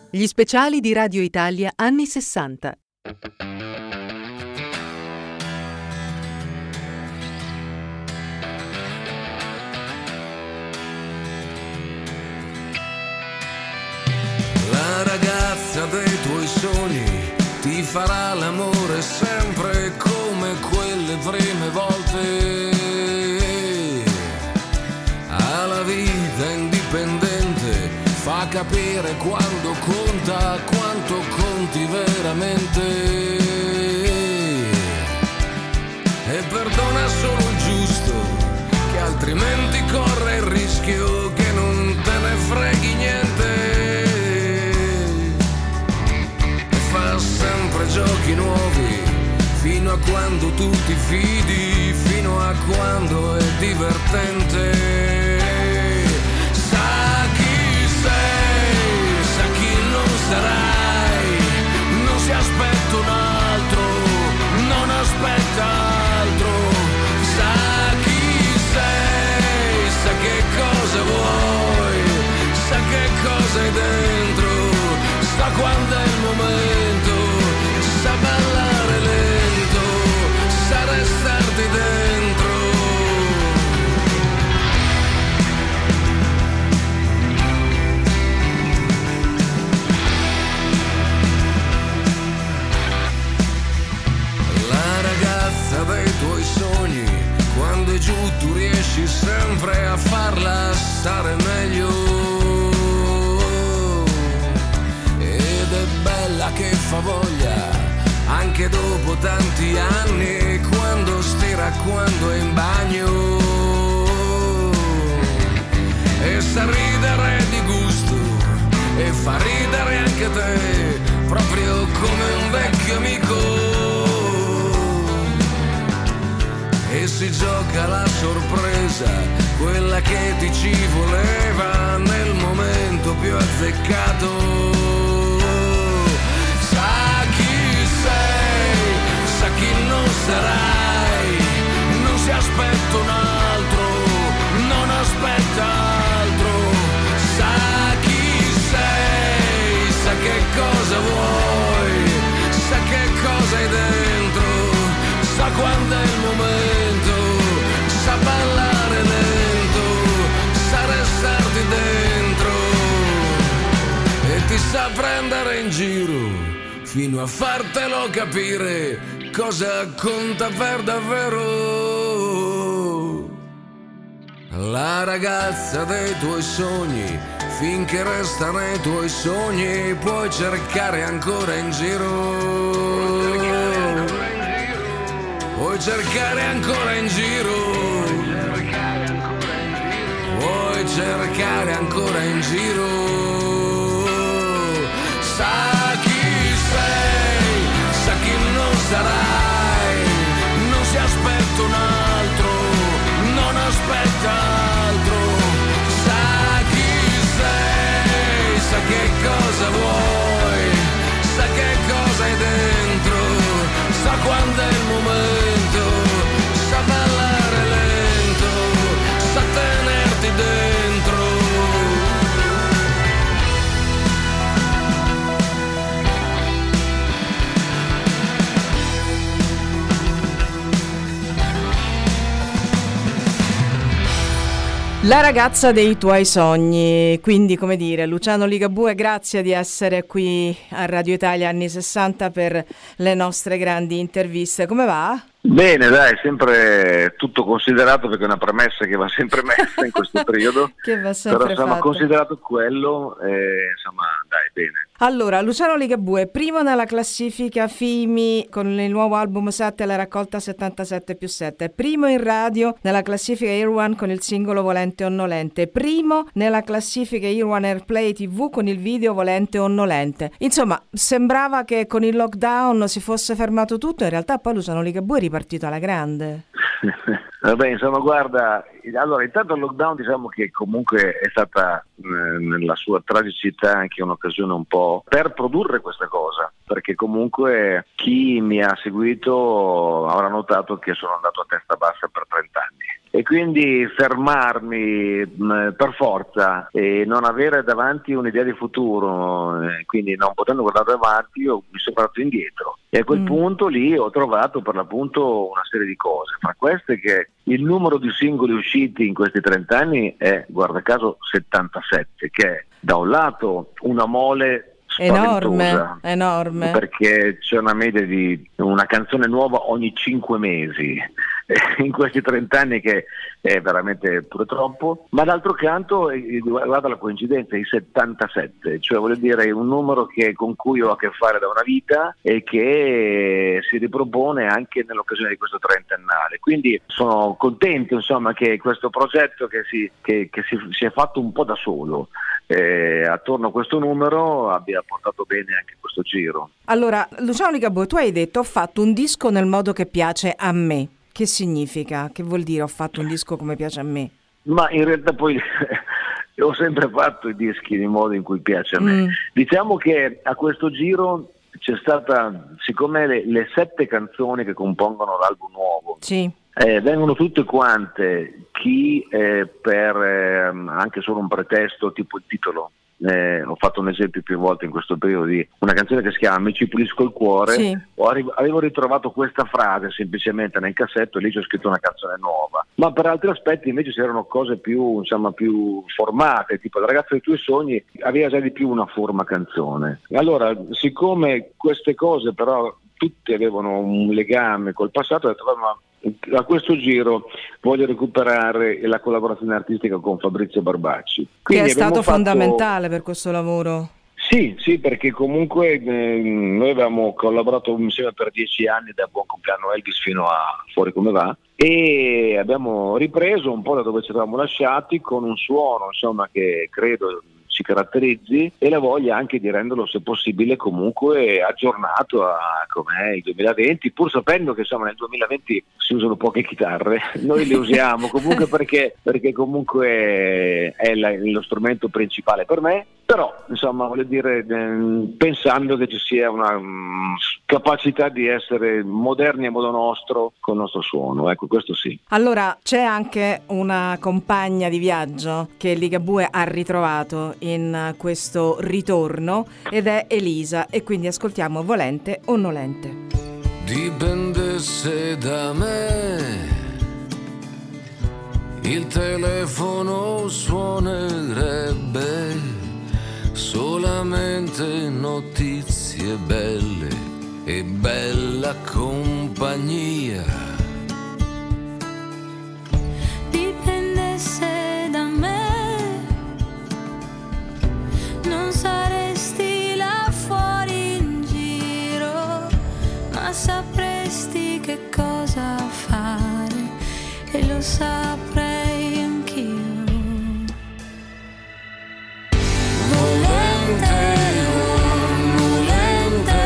Gli speciali di Radio Italia anni 60. La ragazza dei tuoi sogni ti farà l'amore sempre come quelle prime volte. Ha la vita indipendente, fa capire quando conta, quanto conti veramente. E perdona solo il giusto, che altrimenti corre il rischio che non te ne freghi niente. E fa sempre giochi nuovi, fino a quando tu ti fidi, fino a quando è divertente. Sarai, non si aspetta un altro, non aspetta altro. Sa chi sei, sa che cosa vuoi, sa che cosa hai dentro, sa quando è il momento, sa ballare lento, sa restarti dentro. Dei tuoi sogni, quando è giù tu riesci sempre a farla stare meglio. Ed è bella che fa voglia, anche dopo tanti anni, quando stira, quando è in bagno. E sa ridere di gusto, e fa ridere anche te, proprio come un vecchio amico. E si gioca la sorpresa, quella che ti ci voleva nel momento più azzeccato. Sa chi sei, sa chi non sarai, non si aspetta un altro, non aspetta altro. Sa chi sei, sa che cosa vuoi, sa che cosa hai dentro, sa quando è il momento, sa ballare lento, sa restarti dentro. E ti sa prendere in giro, fino a fartelo capire cosa conta per davvero. La ragazza dei tuoi sogni, finché resta nei tuoi sogni, puoi cercare ancora in giro. Puoi cercare ancora in giro, puoi cercare ancora in giro. Sa chi sei, sa chi non sarai, non si aspetta un altro, non aspetta altro. Sa chi sei, sa che cosa vuoi, sa che cosa hai dentro, sa quando è il momento, sa ballare lento, sa tenerti dentro. La ragazza dei tuoi sogni, quindi come dire, Luciano Ligabue, grazie di essere qui a Radio Italia anni 60 per le nostre grandi interviste. Come va? Bene, dai, sempre tutto considerato, perché è una premessa che va sempre messa in questo periodo. Che va sempre però insomma fatta. Considerato quello, insomma dai, bene. Allora, Luciano Ligabue, primo nella classifica FIMI con il nuovo album 7 alla raccolta 77+7, primo in radio nella classifica Air One con il singolo Volente o Nolente, primo nella classifica Air One Airplay TV con il video Volente o Nolente. Insomma, sembrava che con il lockdown si fosse fermato tutto, in realtà poi Luciano Ligabue è ripartito alla grande. Vabbè, insomma, guarda, allora intanto il lockdown, diciamo che comunque è stata nella sua tragicità anche un'occasione un po' per produrre questa cosa, perché comunque chi mi ha seguito avrà notato che sono andato a testa bassa per 30 anni. e quindi fermarmi per forza e non avere davanti un'idea di futuro, quindi non potendo guardare avanti, io mi sono guardato indietro e a quel punto lì ho trovato per l'appunto una serie di cose, fra queste che il numero di singoli usciti in questi 30 anni è, guarda caso, 77, che è da un lato una mole enorme, perché c'è una media di una canzone nuova ogni 5 mesi in questi 30 anni, che è veramente pure troppo, ma d'altro canto guarda la coincidenza, i 77, cioè voglio dire un numero con cui ho a che fare da una vita e che si ripropone anche nell'occasione di questo trentennale, quindi sono contento insomma che questo progetto che si è fatto un po' da solo attorno a questo numero abbia portato bene anche questo giro. Allora, Luciano Ligabue, tu hai detto ho fatto un disco nel modo che piace a me. Che significa? Che vuol dire ho fatto un disco come piace a me? Ma in realtà poi ho sempre fatto i dischi nel modo in cui piace a me. Diciamo che a questo giro c'è stata, siccome le 7 canzoni che compongono l'album nuovo, sì. Vengono tutte quante, chi per anche solo un pretesto tipo il titolo. Ho fatto un esempio più volte in questo periodo di una canzone che si chiama Mi ci pulisco il cuore, sì. Avevo ritrovato questa frase semplicemente nel cassetto e lì c'ho scritto una canzone nuova, ma per altri aspetti invece c'erano cose più formate, tipo Il ragazzo dei tuoi sogni aveva già di più una forma canzone. Allora, siccome queste cose però tutte avevano un legame col passato, ho detto ma a questo giro voglio recuperare la collaborazione artistica con Fabrizio Barbacci. Quindi che è stato fondamentale per questo lavoro. Sì, perché comunque noi avevamo collaborato insieme per 10 anni, da Buon compleanno Elvis fino a Fuori come va, e abbiamo ripreso un po' da dove ci eravamo lasciati, con un suono insomma che credo ci caratterizzi e la voglia anche di renderlo, se possibile, comunque aggiornato a com'è il 2020, pur sapendo che insomma nel 2020 si usano poche chitarre, noi le usiamo comunque perché comunque è lo strumento principale per me, però insomma voglio dire, pensando che ci sia una capacità di essere moderni a modo nostro con il nostro suono, ecco, questo sì. Allora c'è anche una compagna di viaggio che Ligabue ha ritrovato in questo ritorno ed è Elisa, e quindi ascoltiamo Volente o Nolente. Dipendesse da me il telefono suonerebbe solamente notizie belle e bella compagnia. Dipendesse da me non saresti là fuori in giro, ma sapresti che cosa fare e lo saprei anch'io. Volente o nolente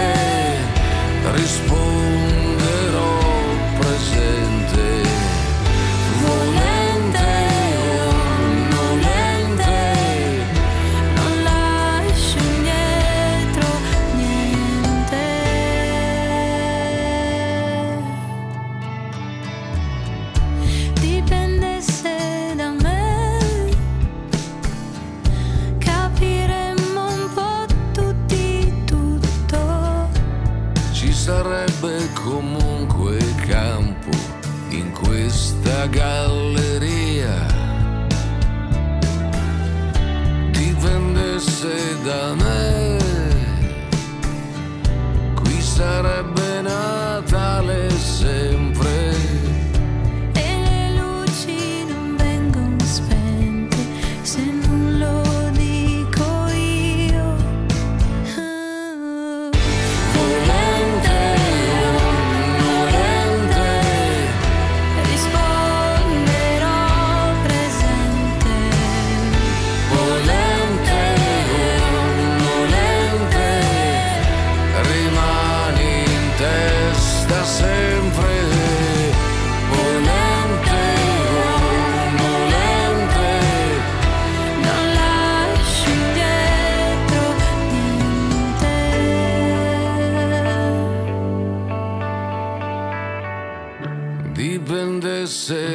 risponderò presente. Volente o nolente non lascio indietro niente. Dipendesse da me capiremmo un po' tutti tutto. Ci sarebbe comunque campo in questa galleria. Dipendesse da me, qui sarebbe Natale sempre. E le luci non vengono spente se non lo dico io. Volente o nolente risponderò presente. Volente o nolente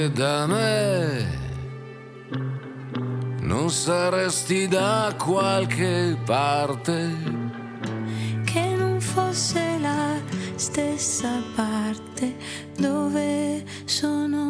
che da me non saresti da qualche parte, che non fosse la stessa parte dove sono